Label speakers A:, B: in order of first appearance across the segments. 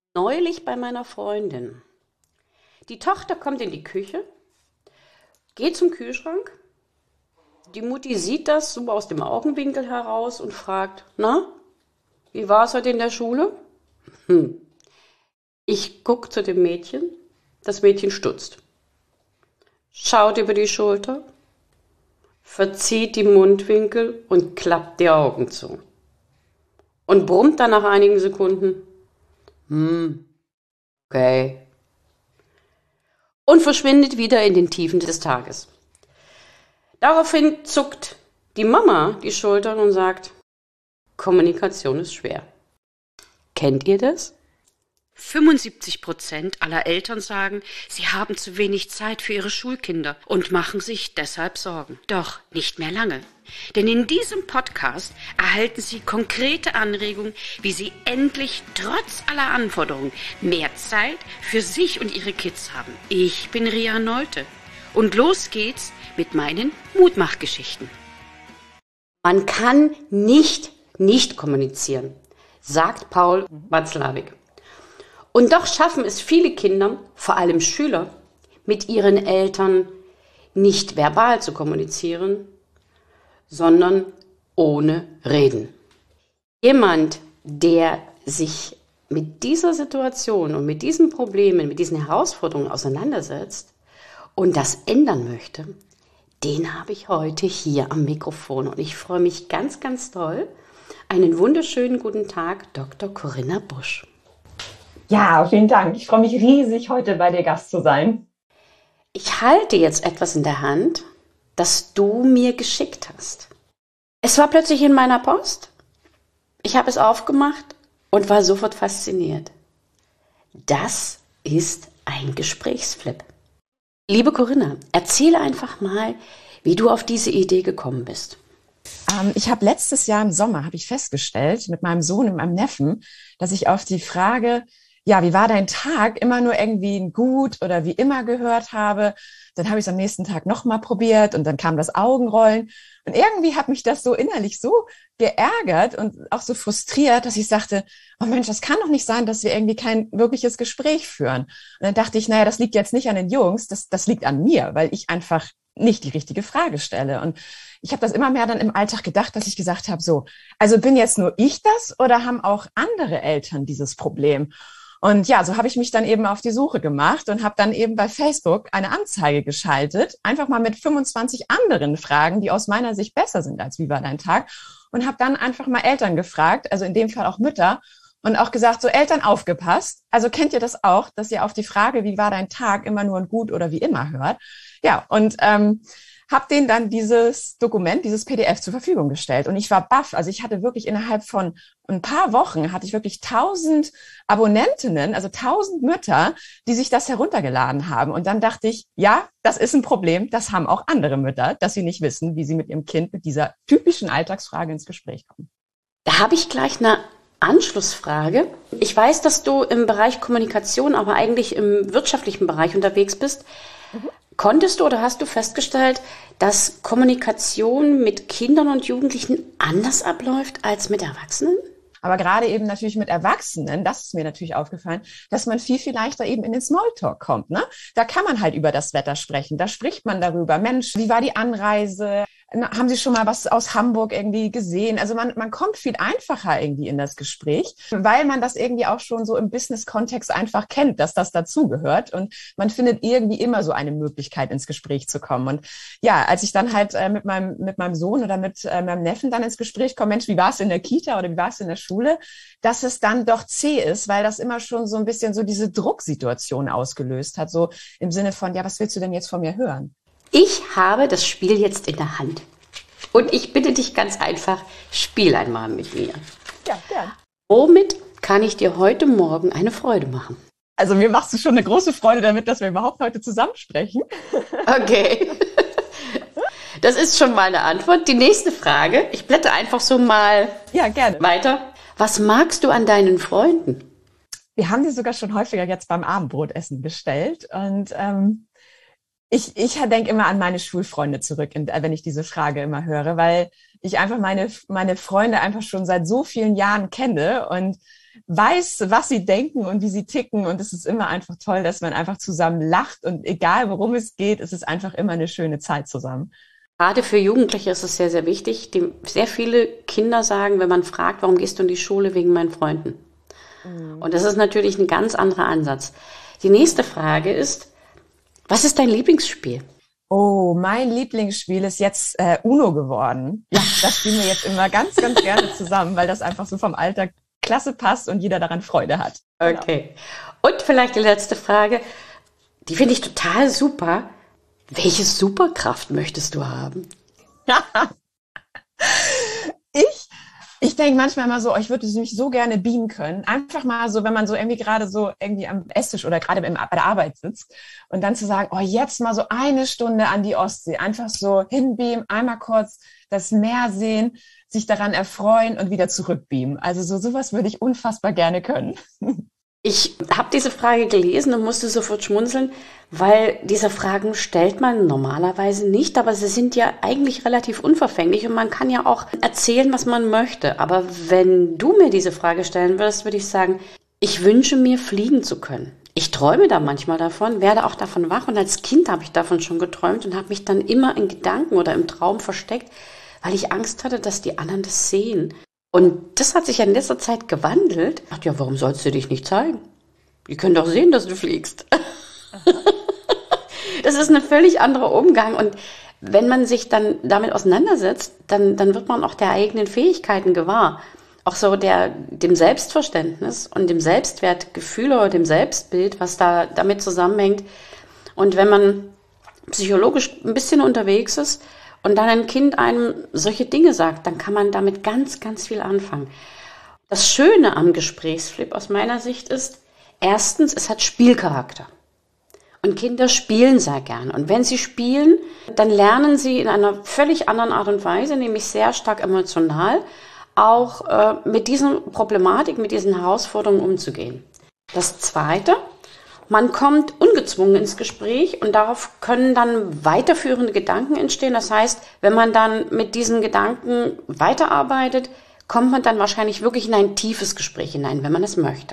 A: Neulich bei meiner Freundin. Die Tochter kommt in die Küche, geht zum Kühlschrank. Die Mutti sieht das so aus dem Augenwinkel heraus und fragt, na, wie war es heute in der Schule? Ich gucke zu dem Mädchen. Das Mädchen stutzt, schaut über die Schulter, verzieht die Mundwinkel und klappt die Augen zu. Und brummt dann nach einigen Sekunden, okay. Und verschwindet wieder in den Tiefen des Tages. Daraufhin zuckt die Mama die Schultern und sagt, Kommunikation ist schwer. Kennt ihr das? 75% aller Eltern sagen, sie haben zu wenig Zeit für ihre Schulkinder und machen sich deshalb Sorgen. Doch nicht mehr lange. Denn in diesem Podcast erhalten Sie konkrete Anregungen, wie Sie endlich trotz aller Anforderungen mehr Zeit für sich und Ihre Kids haben. Ich bin Ria Nolte und los geht's mit meinen Mutmachgeschichten. Man kann nicht kommunizieren, sagt Paul Watzlawick. Und doch schaffen es viele Kinder, vor allem Schüler, mit ihren Eltern nicht verbal zu kommunizieren, sondern ohne Reden. Jemand, der sich mit dieser Situation und mit diesen Problemen, mit diesen Herausforderungen auseinandersetzt und das ändern möchte, den habe ich heute hier am Mikrofon. Und ich freue mich ganz, ganz toll. Einen wunderschönen guten Tag, Dr. Corinna Busch.
B: Ja, vielen Dank. Ich freue mich riesig, heute bei dir Gast zu sein.
A: Ich halte jetzt etwas in der Hand, das du mir geschickt hast. Es war plötzlich in meiner Post. Ich habe es aufgemacht und war sofort fasziniert. Das ist ein Gesprächsflip. Liebe Corinna, erzähle einfach mal, wie du auf diese Idee gekommen bist.
B: Ich habe letztes Jahr im Sommer, habe ich festgestellt, mit meinem Sohn und meinem Neffen, dass ich auf die Frage, ja, wie war dein Tag, immer nur irgendwie ein Gut oder wie immer gehört habe. Dann habe ich es am nächsten Tag nochmal probiert und dann kam das Augenrollen. Und irgendwie hat mich das so innerlich so geärgert und auch so frustriert, dass ich sagte, oh Mensch, das kann doch nicht sein, dass wir irgendwie kein wirkliches Gespräch führen. Und dann dachte ich, naja, das liegt jetzt nicht an den Jungs, das liegt an mir, weil ich einfach nicht die richtige Frage stelle. Und ich habe das immer mehr dann im Alltag gedacht, dass ich gesagt habe, so, also bin jetzt nur ich das oder haben auch andere Eltern dieses Problem? Und ja, so habe ich mich dann eben auf die Suche gemacht und habe dann eben bei Facebook eine Anzeige geschaltet, einfach mal mit 25 anderen Fragen, die aus meiner Sicht besser sind als wie war dein Tag, und habe dann einfach mal Eltern gefragt, also in dem Fall auch Mütter, und auch gesagt, so Eltern aufgepasst, also kennt ihr das auch, dass ihr auf die Frage, wie war dein Tag, immer nur ein Gut oder wie immer hört? Ja, und habe denen dann dieses Dokument, dieses PDF zur Verfügung gestellt. Und ich war baff. Also ich hatte wirklich innerhalb von ein paar Wochen, hatte ich wirklich 1000 Abonnentinnen, also 1000 Mütter, die sich das heruntergeladen haben. Und dann dachte ich, ja, das ist ein Problem. Das haben auch andere Mütter, dass sie nicht wissen, wie sie mit ihrem Kind mit dieser typischen Alltagsfrage ins Gespräch kommen.
A: Da habe ich gleich eine Anschlussfrage. Ich weiß, dass du im Bereich Kommunikation, aber eigentlich im wirtschaftlichen Bereich unterwegs bist. Konntest du oder hast du festgestellt, dass Kommunikation mit Kindern und Jugendlichen anders abläuft als mit Erwachsenen?
B: Aber gerade eben natürlich mit Erwachsenen, das ist mir natürlich aufgefallen, dass man viel, viel leichter eben in den Smalltalk kommt, ne? Da kann man halt über das Wetter sprechen, da spricht man darüber. Mensch, wie war die Anreise? Haben Sie schon mal was aus Hamburg irgendwie gesehen? Also man kommt viel einfacher irgendwie in das Gespräch, weil man das irgendwie auch schon so im Business-Kontext einfach kennt, dass das dazugehört. Und man findet irgendwie immer so eine Möglichkeit, ins Gespräch zu kommen. Und ja, als ich dann halt mit meinem Sohn oder mit meinem Neffen dann ins Gespräch komme, Mensch, wie war es in der Kita oder wie war es in der Schule, dass es dann doch zäh ist, weil das immer schon so ein bisschen so diese Drucksituation ausgelöst hat. So im Sinne von, ja, was willst du denn jetzt von mir hören?
A: Ich habe das Spiel jetzt in der Hand. Und ich bitte dich ganz einfach, spiel einmal mit mir.
B: Ja, gern.
A: Womit kann ich dir heute Morgen eine Freude machen?
B: Also mir machst du schon eine große Freude damit, dass wir überhaupt heute zusammen sprechen.
A: Okay. Das ist schon mal eine Antwort. Die nächste Frage, ich blätter einfach so mal
B: gerne
A: weiter. Was magst du an deinen Freunden?
B: Wir haben die sogar schon häufiger jetzt beim Abendbrotessen bestellt. Und ich denke immer an meine Schulfreunde zurück, wenn ich diese Frage immer höre, weil ich einfach meine Freunde einfach schon seit so vielen Jahren kenne und weiß, was sie denken und wie sie ticken. Und es ist immer einfach toll, dass man einfach zusammen lacht. Und egal, worum es geht, es ist einfach immer eine schöne Zeit zusammen.
A: Gerade für Jugendliche ist es sehr, sehr wichtig. Sehr viele Kinder sagen, wenn man fragt, warum gehst du in die Schule? Wegen meinen Freunden. Und das ist natürlich ein ganz anderer Ansatz. Die nächste Frage ist, was ist dein Lieblingsspiel?
B: Oh, mein Lieblingsspiel ist jetzt Uno geworden. Ja, das spielen wir jetzt immer ganz, ganz gerne zusammen, weil das einfach so vom Alltag klasse passt und jeder daran Freude hat.
A: Okay. Und vielleicht die letzte Frage, die finde ich total super. Welche Superkraft möchtest du haben?
B: Ich denke manchmal immer so, ich würde mich so gerne beamen können. Einfach mal so, wenn man so irgendwie gerade so irgendwie am Esstisch oder gerade bei der Arbeit sitzt und dann zu sagen, oh, jetzt mal so eine Stunde an die Ostsee. Einfach so hinbeamen, einmal kurz das Meer sehen, sich daran erfreuen und wieder zurückbeamen. Also sowas würde ich unfassbar gerne können.
A: Ich habe diese Frage gelesen und musste sofort schmunzeln, weil diese Fragen stellt man normalerweise nicht, aber sie sind ja eigentlich relativ unverfänglich und man kann ja auch erzählen, was man möchte. Aber wenn du mir diese Frage stellen würdest, würde ich sagen, ich wünsche mir, fliegen zu können. Ich träume da manchmal davon, werde auch davon wach und als Kind habe ich davon schon geträumt und habe mich dann immer in Gedanken oder im Traum versteckt, weil ich Angst hatte, dass die anderen das sehen. Und das hat sich ja in letzter Zeit gewandelt. Ich dachte, ja, warum sollst du dich nicht zeigen? Die können doch sehen, dass du fliegst. Das ist ein völlig anderer Umgang. Und wenn man sich dann damit auseinandersetzt, dann wird man auch der eigenen Fähigkeiten gewahr. Auch so dem Selbstverständnis und dem Selbstwertgefühl oder dem Selbstbild, was da damit zusammenhängt. Und wenn man psychologisch ein bisschen unterwegs ist, und dann ein Kind einem solche Dinge sagt, dann kann man damit ganz, ganz viel anfangen. Das Schöne am Gesprächsflip aus meiner Sicht ist, erstens, es hat Spielcharakter. Und Kinder spielen sehr gern. Und wenn sie spielen, dann lernen sie in einer völlig anderen Art und Weise, nämlich sehr stark emotional, auch mit diesen Problematiken, mit diesen Herausforderungen umzugehen. Das Zweite, man kommt ungezwungen ins Gespräch und darauf können dann weiterführende Gedanken entstehen. Das heißt, wenn man dann mit diesen Gedanken weiterarbeitet, kommt man dann wahrscheinlich wirklich in ein tiefes Gespräch hinein, wenn man es möchte.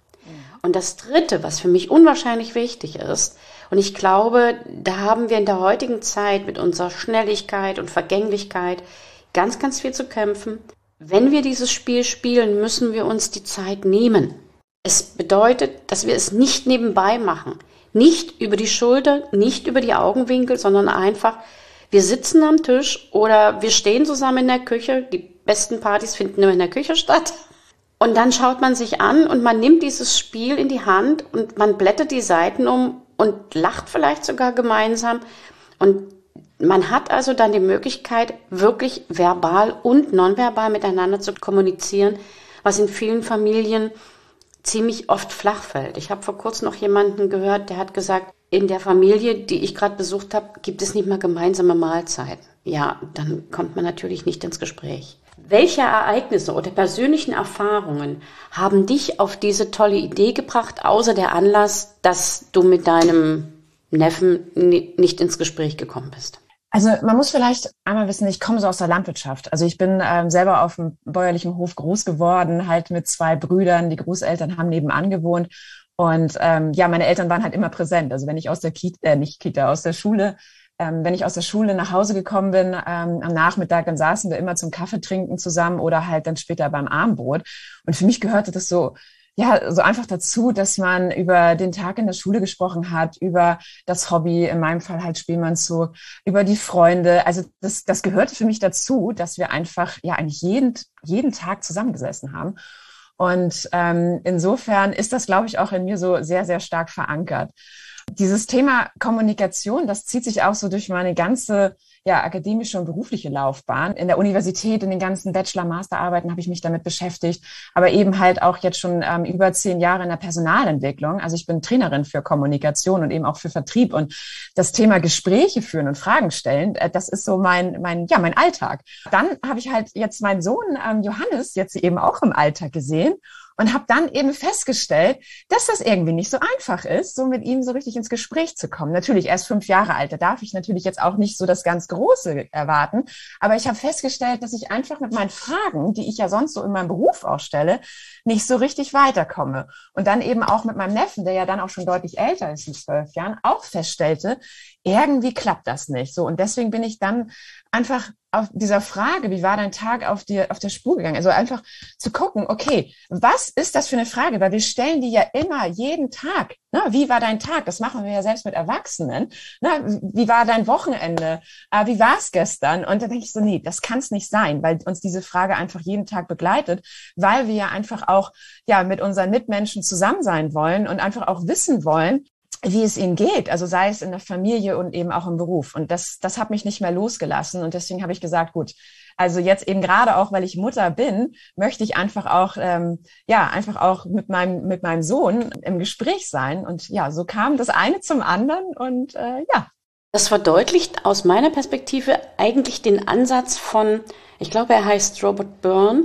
A: Und das Dritte, was für mich unwahrscheinlich wichtig ist, und ich glaube, da haben wir in der heutigen Zeit mit unserer Schnelligkeit und Vergänglichkeit ganz, ganz viel zu kämpfen. Wenn wir dieses Spiel spielen, müssen wir uns die Zeit nehmen. Es bedeutet, dass wir es nicht nebenbei machen, nicht über die Schulter, nicht über die Augenwinkel, sondern einfach, wir sitzen am Tisch oder wir stehen zusammen in der Küche. Die besten Partys finden nur in der Küche statt. Und dann schaut man sich an und man nimmt dieses Spiel in die Hand und man blättert die Seiten um und lacht vielleicht sogar gemeinsam. Und man hat also dann die Möglichkeit, wirklich verbal und nonverbal miteinander zu kommunizieren, was in vielen Familien ziemlich oft flach fällt. Ich habe vor kurzem noch jemanden gehört, der hat gesagt, in der Familie, die ich gerade besucht habe, gibt es nicht mal gemeinsame Mahlzeiten. Ja, dann kommt man natürlich nicht ins Gespräch. Welche Ereignisse oder persönlichen Erfahrungen haben dich auf diese tolle Idee gebracht, außer der Anlass, dass du mit deinem Neffen nicht ins Gespräch gekommen bist?
B: Also man muss vielleicht einmal wissen, ich komme so aus der Landwirtschaft. Also ich bin selber auf dem bäuerlichen Hof groß geworden, halt mit 2 Brüdern. Die Großeltern haben nebenan gewohnt. Und meine Eltern waren halt immer präsent. Also wenn ich aus der aus der Schule, wenn ich aus der Schule nach Hause gekommen bin, am Nachmittag, dann saßen wir immer zum Kaffee trinken zusammen oder halt dann später beim Abendbrot. Und für mich gehörte das so einfach dazu, dass man über den Tag in der Schule gesprochen hat, über das Hobby, in meinem Fall halt Spielmannszug, über die Freunde. Also das gehörte für mich dazu, dass wir einfach eigentlich jeden Tag zusammengesessen haben. Und insofern ist das, glaube ich, auch in mir so sehr, sehr stark verankert. Dieses Thema Kommunikation, das zieht sich auch so durch meine ganze akademische und berufliche Laufbahn. In der Universität, in den ganzen Bachelor-Masterarbeiten habe ich mich damit beschäftigt, aber eben halt auch jetzt schon über 10 Jahre in der Personalentwicklung. Also ich bin Trainerin für Kommunikation und eben auch für Vertrieb und das Thema Gespräche führen und Fragen stellen, das ist so mein Alltag. Dann habe ich halt jetzt meinen Sohn Johannes jetzt eben auch im Alltag gesehen. und habe dann eben festgestellt, dass das irgendwie nicht so einfach ist, so mit ihm so richtig ins Gespräch zu kommen. Natürlich, er ist 5 Jahre alt, da darf ich natürlich jetzt auch nicht so das ganz Große erwarten, aber ich habe festgestellt, dass ich einfach mit meinen Fragen, die ich ja sonst so in meinem Beruf auch stelle, nicht so richtig weiterkomme. Und dann eben auch mit meinem Neffen, der ja dann auch schon deutlich älter ist, in 12 Jahren, auch feststellte, irgendwie klappt das nicht. So, und deswegen bin ich dann einfach auf dieser Frage, wie war dein Tag, auf der Spur gegangen? Also einfach zu gucken, okay, was ist das für eine Frage? Weil wir stellen die ja immer, jeden Tag. Ne? Wie war dein Tag? Das machen wir ja selbst mit Erwachsenen. Ne? Wie war dein Wochenende? Wie war es gestern? Und dann denke ich so, nee, das kann es nicht sein, weil uns diese Frage einfach jeden Tag begleitet, weil wir ja einfach auch ja mit unseren Mitmenschen zusammen sein wollen und einfach auch wissen wollen, wie es ihnen geht, also sei es in der Familie und eben auch im Beruf. Und das hat mich nicht mehr losgelassen. Und deswegen habe ich gesagt, gut, also jetzt eben gerade auch, weil ich Mutter bin, möchte ich einfach auch, einfach auch mit meinem Sohn im Gespräch sein. Und ja, so kam das eine zum anderen und ja.
A: Das verdeutlicht aus meiner Perspektive eigentlich den Ansatz von, ich glaube, er heißt Robert Byrne.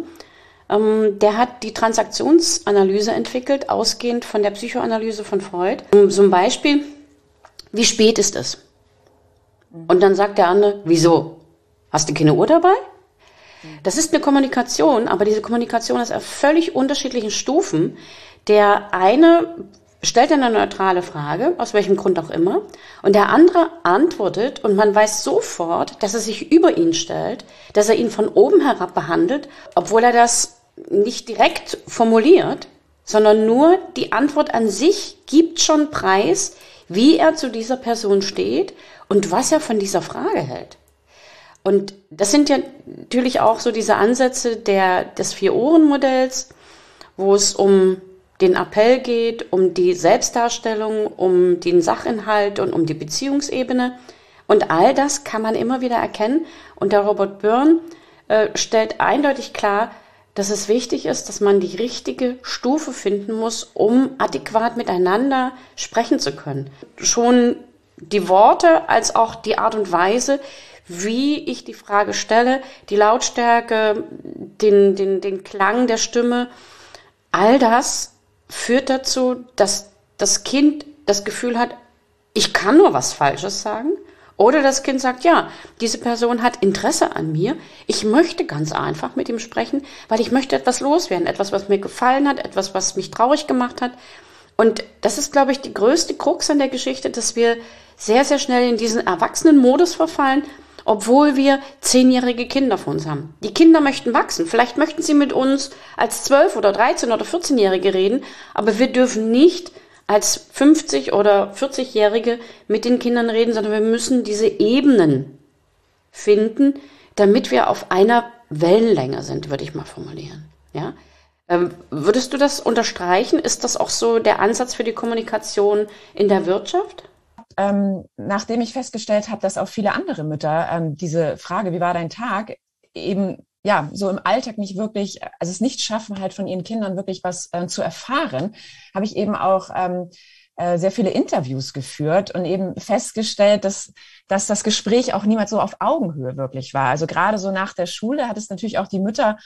A: Der hat die Transaktionsanalyse entwickelt, ausgehend von der Psychoanalyse von Freud. So ein Beispiel, wie spät ist es? Und dann sagt der andere, wieso? Hast du keine Uhr dabei? Das ist eine Kommunikation, aber diese Kommunikation ist auf völlig unterschiedlichen Stufen. Der eine stellt eine neutrale Frage, aus welchem Grund auch immer, und der andere antwortet und man weiß sofort, dass er sich über ihn stellt, dass er ihn von oben herab behandelt, obwohl er das nicht direkt formuliert, sondern nur die Antwort an sich gibt schon preis, wie er zu dieser Person steht und was er von dieser Frage hält. Und das sind ja natürlich auch so diese Ansätze des Vier-Ohren-Modells, wo es um den Appell geht, um die Selbstdarstellung, um den Sachinhalt und um die Beziehungsebene. Und all das kann man immer wieder erkennen. Und der Robert Byrne stellt eindeutig klar, dass es wichtig ist, dass man die richtige Stufe finden muss, um adäquat miteinander sprechen zu können. Schon die Worte als auch die Art und Weise, wie ich die Frage stelle, die Lautstärke, den Klang der Stimme, all das führt dazu, dass das Kind das Gefühl hat, ich kann nur was Falsches sagen. Oder das Kind sagt, ja, diese Person hat Interesse an mir. Ich möchte ganz einfach mit ihm sprechen, weil ich möchte etwas loswerden. Etwas, was mir gefallen hat, etwas, was mich traurig gemacht hat. Und das ist, glaube ich, die größte Krux an der Geschichte, dass wir sehr, sehr schnell in diesen Erwachsenen-Modus verfallen, obwohl wir 10-jährige Kinder vor uns haben. Die Kinder möchten wachsen. Vielleicht möchten sie mit uns als 12- oder 13- oder 14-Jährige reden, aber wir dürfen nicht als 50- oder 40-Jährige mit den Kindern reden, sondern wir müssen diese Ebenen finden, damit wir auf einer Wellenlänge sind, würde ich mal formulieren. Ja? Würdest du das unterstreichen? Ist das auch so der Ansatz für die Kommunikation in der Wirtschaft?
B: Nachdem ich festgestellt habe, dass auch viele andere Mütter diese Frage, wie war dein Tag, eben ja so im Alltag nicht wirklich, also es nicht schaffen, halt von ihren Kindern wirklich was zu erfahren, habe ich eben auch sehr viele Interviews geführt und eben festgestellt, dass das Gespräch auch niemals so auf Augenhöhe wirklich war. Also gerade so nach der Schule hat es natürlich auch die Mütter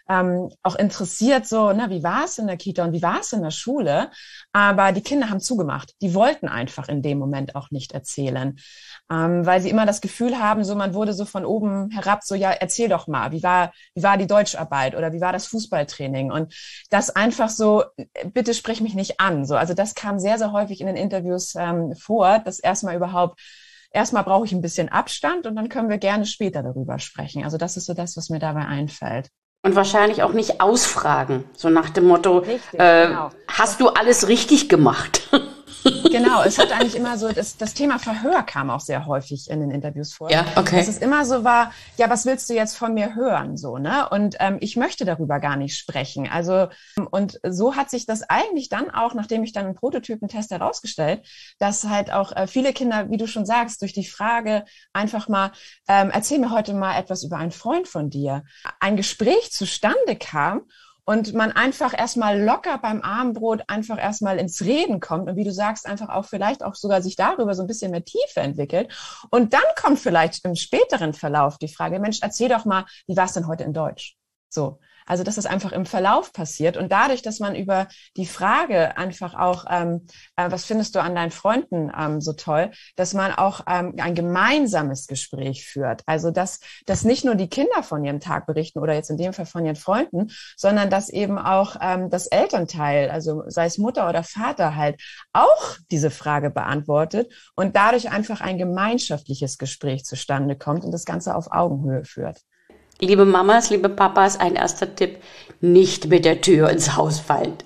B: auch interessiert, so, na, wie war es in der Kita und wie war es in der Schule? Aber die Kinder haben zugemacht. Die wollten einfach in dem Moment auch nicht erzählen, weil sie immer das Gefühl haben, so, man wurde so von oben herab, so, ja, erzähl doch mal, wie war die Deutscharbeit oder wie war das Fußballtraining? Und das einfach so, bitte sprich mich nicht an. So, also das kam sehr, sehr häufig in den Interviews vor, dass erstmal brauche ich ein bisschen Abstand und dann können wir gerne später darüber sprechen. Also das ist so das, was mir dabei einfällt.
A: Und wahrscheinlich auch nicht ausfragen, so nach dem Motto, richtig, genau. Hast du alles richtig gemacht?
B: Genau, es hat eigentlich immer so, das Thema Verhör kam auch sehr häufig in den Interviews vor.
A: Ja, okay.
B: Dass es immer so war, ja, was willst du jetzt von mir hören, so, ne? Und ich möchte darüber gar nicht sprechen. Also, und so hat sich das eigentlich dann auch, nachdem ich dann einen Prototypentest herausgestellt, dass halt auch viele Kinder, wie du schon sagst, durch die Frage einfach mal, erzähl mir heute mal etwas über einen Freund von dir, ein Gespräch zustande kam, und man einfach erstmal locker beim Abendbrot einfach erstmal ins Reden kommt und wie du sagst, einfach auch vielleicht auch sogar sich darüber so ein bisschen mehr Tiefe entwickelt. Und dann kommt vielleicht im späteren Verlauf die Frage, Mensch, erzähl doch mal, wie war es denn heute in Deutsch? So. Also dass das einfach im Verlauf passiert und dadurch, dass man über die Frage einfach auch, was findest du an deinen Freunden so toll, dass man auch ein gemeinsames Gespräch führt. Also dass nicht nur die Kinder von ihrem Tag berichten oder jetzt in dem Fall von ihren Freunden, sondern dass eben auch das Elternteil, also sei es Mutter oder Vater halt, auch diese Frage beantwortet und dadurch einfach ein gemeinschaftliches Gespräch zustande kommt und das Ganze auf Augenhöhe führt.
A: Liebe Mamas, liebe Papas, ein erster Tipp, nicht mit der Tür ins Haus fallen.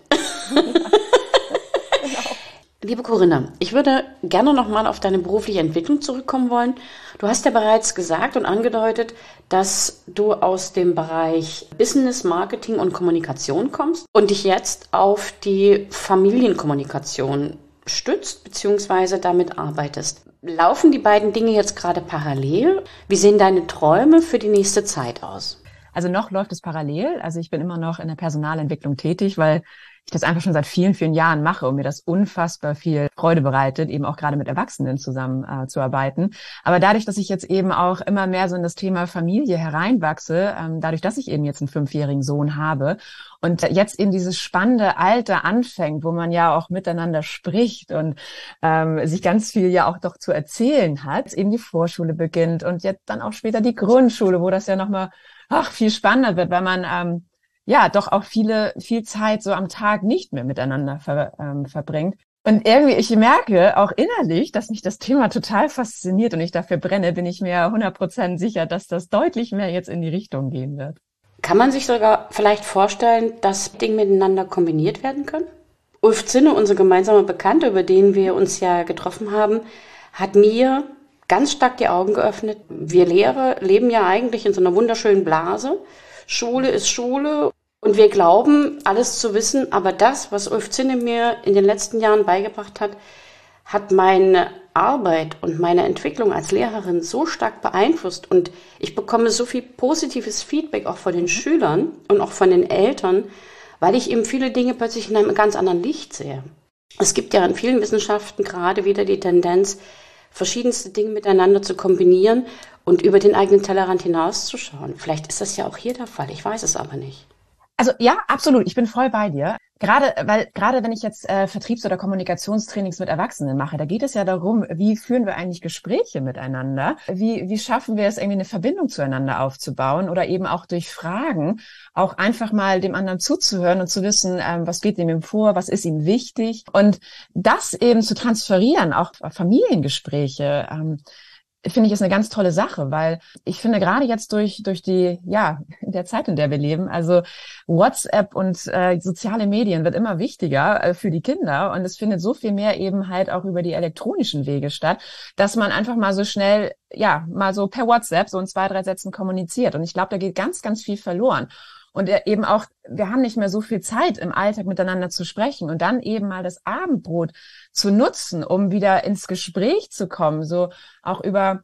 A: Liebe Corinna, ich würde gerne nochmal auf deine berufliche Entwicklung zurückkommen wollen. Du hast ja bereits gesagt und angedeutet, dass du aus dem Bereich Business, Marketing und Kommunikation kommst und dich jetzt auf die Familienkommunikation stützt bzw. damit arbeitest. Laufen die beiden Dinge jetzt gerade parallel? Wie sehen deine Träume für die nächste Zeit aus?
B: Also noch läuft es parallel. Also ich bin immer noch in der Personalentwicklung tätig, weil ich das einfach schon seit vielen, vielen Jahren mache und mir das unfassbar viel Freude bereitet, eben auch gerade mit Erwachsenen zusammen zu arbeiten. Aber dadurch, dass ich jetzt eben auch immer mehr so in das Thema Familie hereinwachse, dadurch, dass ich eben jetzt einen 5-jährigen Sohn habe und jetzt eben dieses spannende Alter anfängt, wo man ja auch miteinander spricht und sich ganz viel ja auch doch zu erzählen hat, eben die Vorschule beginnt und jetzt dann auch später die Grundschule, wo das ja nochmal viel spannender wird, weil man doch auch viel Zeit so am Tag nicht mehr miteinander verbringt. Und irgendwie, ich merke auch innerlich, dass mich das Thema total fasziniert und ich dafür brenne, bin ich mir 100% sicher, dass das deutlich mehr jetzt in die Richtung gehen wird.
A: Kann man sich sogar vielleicht vorstellen, dass Dinge miteinander kombiniert werden können? Ulf Zinne, unser gemeinsamer Bekannter, über den wir uns ja getroffen haben, hat mir ganz stark die Augen geöffnet. Wir Lehrer leben ja eigentlich in so einer wunderschönen Blase. Schule ist Schule und wir glauben, alles zu wissen, aber das, was Ulf Zinne mir in den letzten Jahren beigebracht hat, hat meine Arbeit und meine Entwicklung als Lehrerin so stark beeinflusst und ich bekomme so viel positives Feedback auch von den Schülern und auch von den Eltern, weil ich eben viele Dinge plötzlich in einem ganz anderen Licht sehe. Es gibt ja in vielen Wissenschaften gerade wieder die Tendenz, verschiedenste Dinge miteinander zu kombinieren und über den eigenen Tellerrand hinauszuschauen. Vielleicht ist das ja auch hier der Fall, ich weiß es aber nicht.
B: Also ja, absolut, ich bin voll bei dir. Gerade wenn ich jetzt Vertriebs- oder Kommunikationstrainings mit Erwachsenen mache, da geht es ja darum, wie führen wir eigentlich Gespräche miteinander? Wie schaffen wir es, irgendwie eine Verbindung zueinander aufzubauen oder eben auch durch Fragen auch einfach mal dem anderen zuzuhören und zu wissen, was geht ihm vor, was ist ihm wichtig und das eben zu transferieren, auch Familiengespräche, finde ich, ist eine ganz tolle Sache, weil ich finde gerade jetzt durch die, in der Zeit, in der wir leben, also WhatsApp und soziale Medien wird immer wichtiger für die Kinder und es findet so viel mehr eben halt auch über die elektronischen Wege statt, dass man einfach mal so schnell, mal so per WhatsApp so in 2, 3 Sätzen kommuniziert und ich glaube, da geht ganz, ganz viel verloren. Und eben auch, wir haben nicht mehr so viel Zeit im Alltag miteinander zu sprechen und dann eben mal das Abendbrot zu nutzen, um wieder ins Gespräch zu kommen, so auch über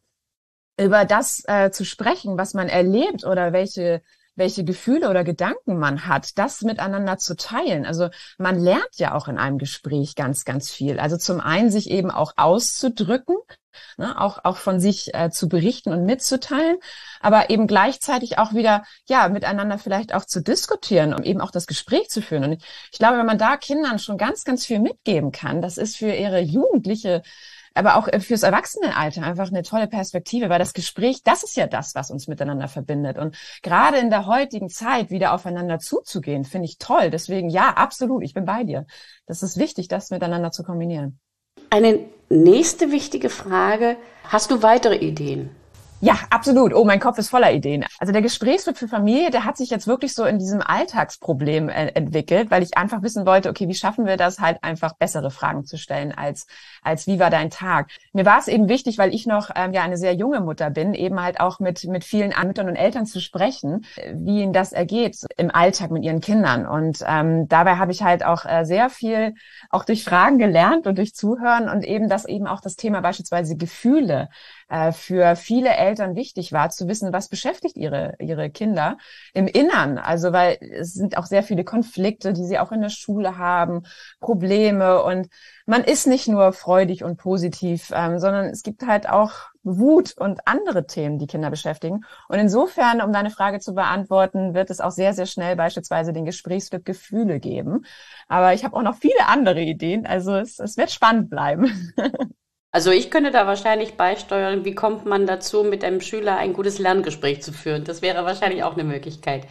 B: das zu sprechen, was man erlebt oder welche Gefühle oder Gedanken man hat, das miteinander zu teilen. Also man lernt ja auch in einem Gespräch ganz, ganz viel. Also zum einen sich eben auch auszudrücken, ne, auch von sich zu berichten und mitzuteilen, aber eben gleichzeitig auch wieder, miteinander vielleicht auch zu diskutieren, um eben auch das Gespräch zu führen. Und ich glaube, wenn man da Kindern schon ganz, ganz viel mitgeben kann, das ist für ihre Jugendliche, aber auch fürs Erwachsenenalter einfach eine tolle Perspektive, weil das Gespräch, das ist ja das, was uns miteinander verbindet. Und gerade in der heutigen Zeit wieder aufeinander zuzugehen, finde ich toll. Deswegen, ja, absolut, ich bin bei dir. Das ist wichtig, das miteinander zu kombinieren.
A: Eine nächste wichtige Frage, hast du weitere Ideen?
B: Ja, absolut. Oh, mein Kopf ist voller Ideen. Also der Gesprächsclub für Familie, der hat sich jetzt wirklich so in diesem Alltagsproblem entwickelt, weil ich einfach wissen wollte, okay, wie schaffen wir das halt einfach bessere Fragen zu stellen als wie war dein Tag? Mir war es eben wichtig, weil ich noch eine sehr junge Mutter bin, eben halt auch mit vielen Müttern und Eltern zu sprechen, wie ihnen das ergeht im Alltag mit ihren Kindern. Und dabei habe ich halt auch sehr viel auch durch Fragen gelernt und durch Zuhören und eben auch das Thema beispielsweise Gefühle für viele Eltern wichtig war, zu wissen, was beschäftigt ihre Kinder im Innern. Also weil es sind auch sehr viele Konflikte, die sie auch in der Schule haben, Probleme und man ist nicht nur freudig und positiv, sondern es gibt halt auch Wut und andere Themen, die Kinder beschäftigen. Und insofern, um deine Frage zu beantworten, wird es auch sehr, sehr schnell beispielsweise den Gesprächsflip Gefühle geben. Aber ich habe auch noch viele andere Ideen. Also es wird spannend bleiben.
C: Also ich könnte da wahrscheinlich beisteuern, wie kommt man dazu, mit einem Schüler ein gutes Lerngespräch zu führen. Das wäre wahrscheinlich auch eine Möglichkeit.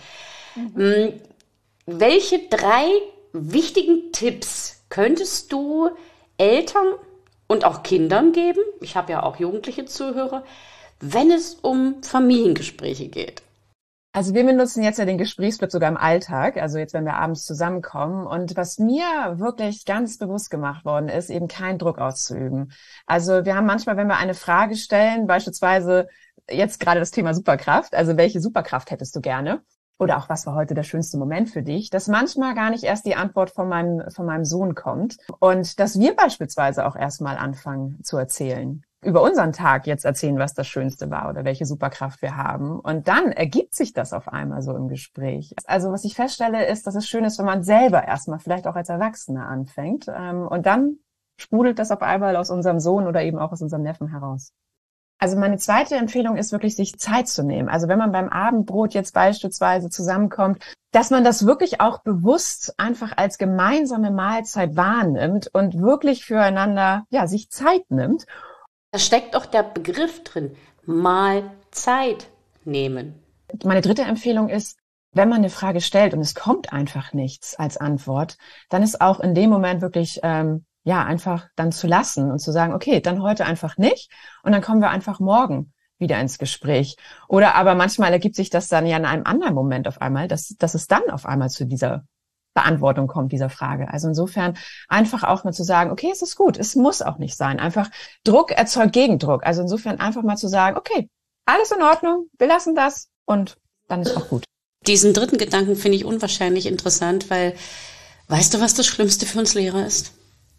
C: Welche 3 wichtigen Tipps könntest du Eltern und auch Kindern geben, ich habe ja auch jugendliche Zuhörer, wenn es um Familiengespräche geht?
B: Also wir benutzen jetzt ja den Gesprächsflip sogar im Alltag, also jetzt, wenn wir abends zusammenkommen. Und was mir wirklich ganz bewusst gemacht worden ist, eben keinen Druck auszuüben. Also wir haben manchmal, wenn wir eine Frage stellen, beispielsweise jetzt gerade das Thema Superkraft, also welche Superkraft hättest du gerne? Oder auch, was war heute der schönste Moment für dich? Dass manchmal gar nicht erst die Antwort von meinem Sohn kommt. Und dass wir beispielsweise auch erstmal anfangen zu erzählen. Über unseren Tag jetzt erzählen, was das Schönste war oder welche Superkraft wir haben. Und dann ergibt sich das auf einmal so im Gespräch. Also was ich feststelle, ist, dass es schön ist, wenn man selber erstmal vielleicht auch als Erwachsener anfängt. Und dann sprudelt das auf einmal aus unserem Sohn oder eben auch aus unserem Neffen heraus. Also meine zweite Empfehlung ist wirklich, sich Zeit zu nehmen. Also wenn man beim Abendbrot jetzt beispielsweise zusammenkommt, dass man das wirklich auch bewusst einfach als gemeinsame Mahlzeit wahrnimmt und wirklich füreinander, sich Zeit nimmt.
C: Da steckt auch der Begriff drin, mal Zeit nehmen.
B: Meine dritte Empfehlung ist, wenn man eine Frage stellt und es kommt einfach nichts als Antwort, dann ist auch in dem Moment wirklich einfach dann zu lassen und zu sagen, okay, dann heute einfach nicht und dann kommen wir einfach morgen wieder ins Gespräch. Oder aber manchmal ergibt sich das dann ja in einem anderen Moment auf einmal, dass es dann auf einmal zu dieser Beantwortung kommt, dieser Frage. Also insofern einfach auch mal zu sagen, okay, es ist gut, es muss auch nicht sein. Einfach Druck erzeugt Gegendruck. Also insofern einfach mal zu sagen, okay, alles in Ordnung, wir lassen das und dann ist auch gut.
C: Diesen dritten Gedanken finde ich unwahrscheinlich interessant, weil, weißt du, was das Schlimmste für uns Lehrer ist?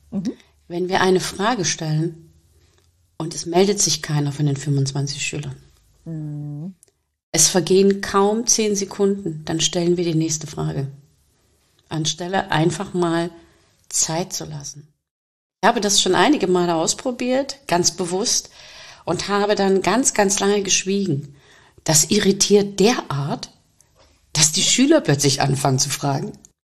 C: Wenn wir eine Frage stellen und es meldet sich keiner von den 25 Schülern. Es vergehen kaum 10 Sekunden, dann stellen wir die nächste Frage. Anstelle einfach mal Zeit zu lassen. Ich habe das schon einige Male ausprobiert, ganz bewusst, und habe dann ganz, ganz lange geschwiegen. Das irritiert derart, dass die Schüler plötzlich anfangen zu fragen.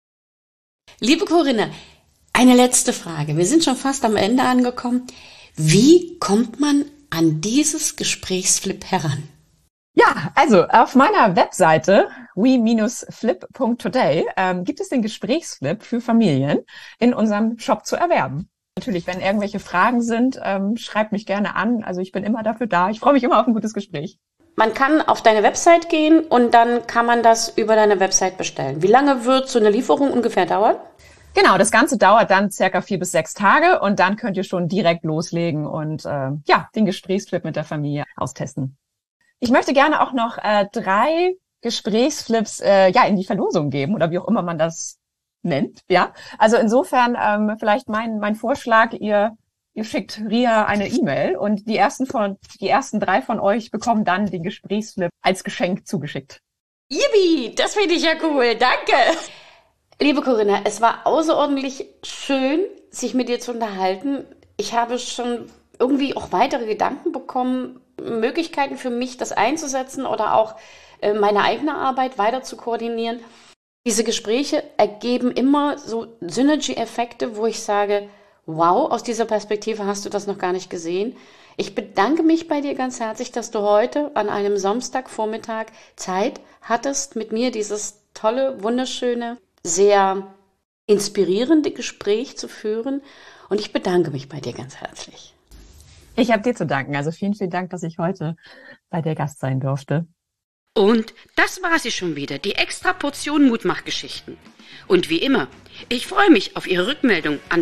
C: Liebe Corinna, eine letzte Frage. Wir sind schon fast am Ende angekommen. Wie kommt man an dieses Gesprächsflip heran?
B: Ja, also auf meiner Webseite we-flip.today gibt es den Gesprächsflip für Familien in unserem Shop zu erwerben. Natürlich, wenn irgendwelche Fragen sind, schreibt mich gerne an. Also ich bin immer dafür da. Ich freue mich immer auf ein gutes Gespräch.
C: Man kann auf deine Website gehen und dann kann man das über deine Website bestellen. Wie lange wird so eine Lieferung ungefähr dauern?
B: Genau, das Ganze dauert dann circa 4 bis 6 Tage und dann könnt ihr schon direkt loslegen und den Gesprächsflip mit der Familie austesten. Ich möchte gerne auch noch 3 Gesprächsflips in die Verlosung geben oder wie auch immer man das nennt. Ja, also insofern vielleicht mein Vorschlag, ihr schickt Ria eine E-Mail und die ersten 3 von euch bekommen dann den Gesprächsflip als Geschenk zugeschickt.
C: Yippie, das finde ich ja cool, danke. Liebe Corinna, es war außerordentlich schön, sich mit dir zu unterhalten. Ich habe schon irgendwie auch weitere Gedanken bekommen, Möglichkeiten für mich, das einzusetzen oder auch meine eigene Arbeit weiter zu koordinieren. Diese Gespräche ergeben immer so Synergy-Effekte, wo ich sage, wow, aus dieser Perspektive hast du das noch gar nicht gesehen. Ich bedanke mich bei dir ganz herzlich, dass du heute an einem Samstagvormittag Zeit hattest, mit mir dieses tolle, wunderschöne, sehr inspirierende Gespräch zu führen. Und ich bedanke mich bei dir ganz herzlich.
B: Ich habe dir zu danken. Also vielen, vielen Dank, dass ich heute bei dir Gast sein durfte.
A: Und das war sie schon wieder, die extra Portion Mutmachgeschichten. Und wie immer, ich freue mich auf Ihre Rückmeldung an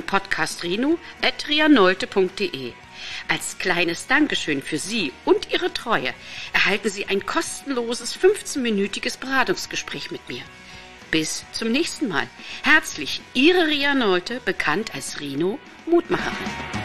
A: podcastrino@rianolte.de. Als kleines Dankeschön für Sie und Ihre Treue erhalten Sie ein kostenloses 15-minütiges Beratungsgespräch mit mir. Bis zum nächsten Mal. Herzlich, Ihre Ria Nolte, bekannt als Rino Mutmacherin.